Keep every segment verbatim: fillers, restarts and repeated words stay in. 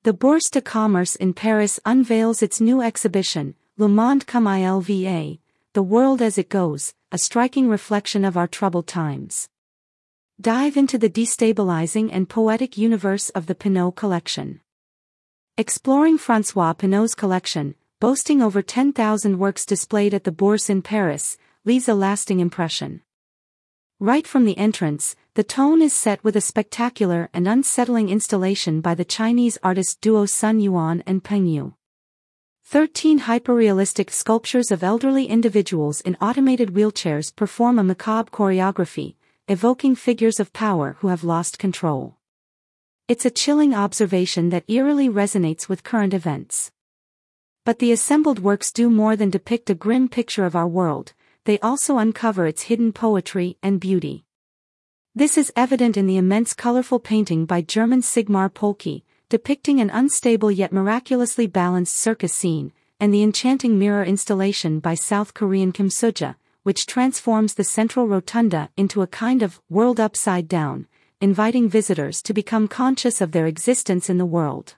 The Bourse de Commerce in Paris unveils its new exhibition, Le Monde comme il va, The World as It Goes, a striking reflection of our troubled times. Dive into the destabilizing and poetic universe of the Pinault collection. Exploring François Pinault's collection, boasting over ten thousand works displayed at the Bourse in Paris, leaves a lasting impression. Right from the entrance, the tone is set with a spectacular and unsettling installation by the Chinese artist duo Sun Yuan and Peng Yu. Thirteen hyperrealistic sculptures of elderly individuals in automated wheelchairs perform a macabre choreography, evoking figures of power who have lost control. It's a chilling observation that eerily resonates with current events. But the assembled works do more than depict a grim picture of our world, they also uncover its hidden poetry and beauty. This is evident in the immense colorful painting by German Sigmar Polke, depicting an unstable yet miraculously balanced circus scene, and the enchanting mirror installation by South Korean Kim Suja, which transforms the central rotunda into a kind of world upside down, inviting visitors to become conscious of their existence in the world.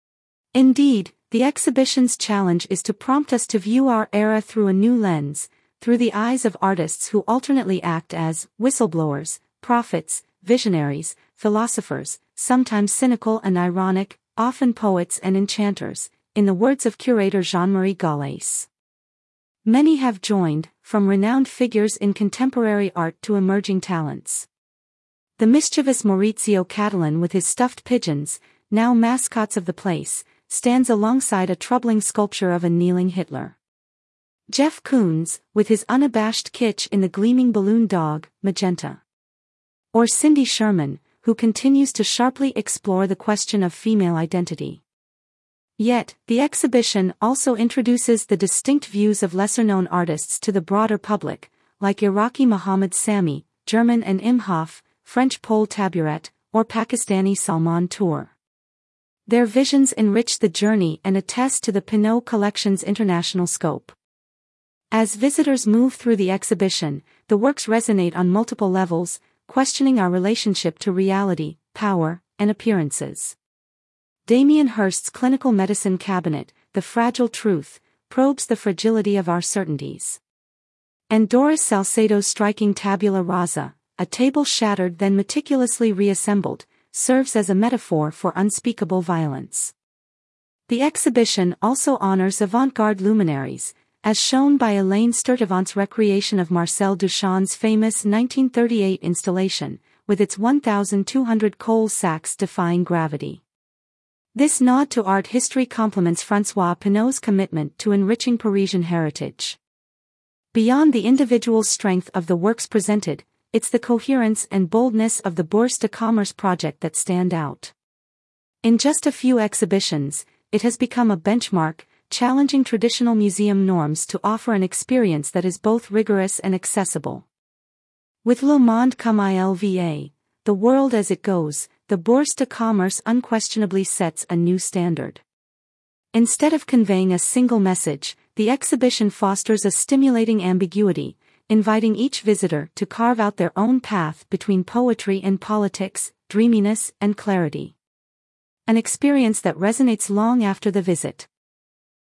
Indeed, the exhibition's challenge is to prompt us to view our era through a new lens, through the eyes of artists who alternately act as whistleblowers, prophets, visionaries, philosophers, sometimes cynical and ironic, often poets and enchanters, in the words of curator Jean-Marie Gallès. Many have joined, from renowned figures in contemporary art to emerging talents. The mischievous Maurizio Catalan with his stuffed pigeons, now mascots of the place, stands alongside a troubling sculpture of a kneeling Hitler. Jeff Koons, with his unabashed kitsch in the gleaming balloon dog, Magenta. Or Cindy Sherman, who continues to sharply explore the question of female identity. Yet, the exhibition also introduces the distinct views of lesser-known artists to the broader public, like Iraqi Mohammad Sami, German and Imhoff, French Paul Taburet, or Pakistani Salman Tour. Their visions enrich the journey and attest to the Pinault collection's international scope. As visitors move through the exhibition, the works resonate on multiple levels, questioning our relationship to reality, power, and appearances. Damien Hirst's clinical medicine cabinet, The Fragile Truth, probes the fragility of our certainties. And Doris Salcedo's striking Tabula Rasa, a table shattered then meticulously reassembled, serves as a metaphor for unspeakable violence. The exhibition also honors avant-garde luminaries, as shown by Elaine Sturtevant's recreation of Marcel Duchamp's famous nineteen thirty-eight installation, with its one thousand two hundred coal sacks defying gravity. This nod to art history complements François Pinault's commitment to enriching Parisian heritage. Beyond the individual strength of the works presented, it's the coherence and boldness of the Bourse de Commerce project that stand out. In just a few exhibitions, it has become a benchmark, challenging traditional museum norms to offer an experience that is both rigorous and accessible. With Le Monde comme il va, The World as It Goes, the Bourse de Commerce unquestionably sets a new standard. Instead of conveying a single message, the exhibition fosters a stimulating ambiguity, inviting each visitor to carve out their own path between poetry and politics, dreaminess and clarity. An experience that resonates long after the visit.